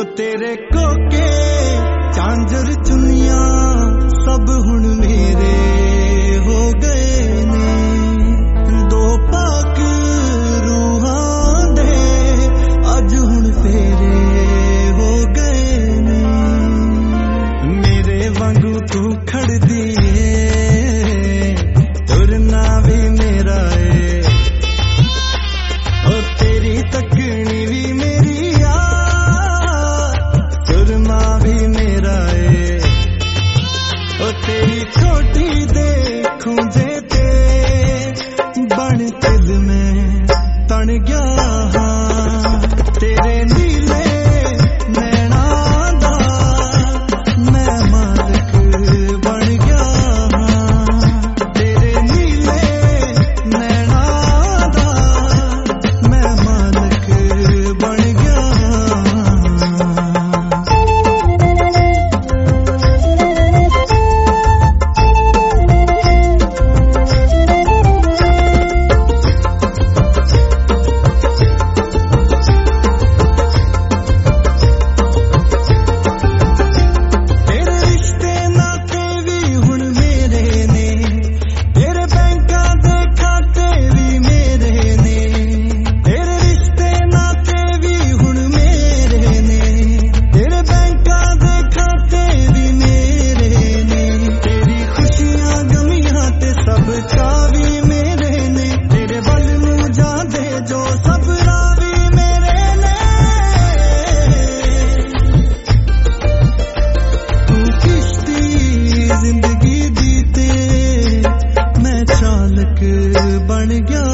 तेरे कोके झांझर चुनिया सब हुण मेरे हो गए ने, दो पाक रूहां दे अज हुण फेरे हो गए ने। मेरे वांगू तू खड़दी ए, तुरना भी मेरा ए, ओ तेरी तकनी भी मेरी आ, सुरमा भी मेरा ए, ओ तेरी छोटी देखूं जे ते बन दिल में तन गया हाँ, तेरे नीले नैना दा मैं मालिक बन गया हाँ, तेरे नीले नैना दा मैं मालिक बन गया जिंदगी जीते मैं चालक बन गया।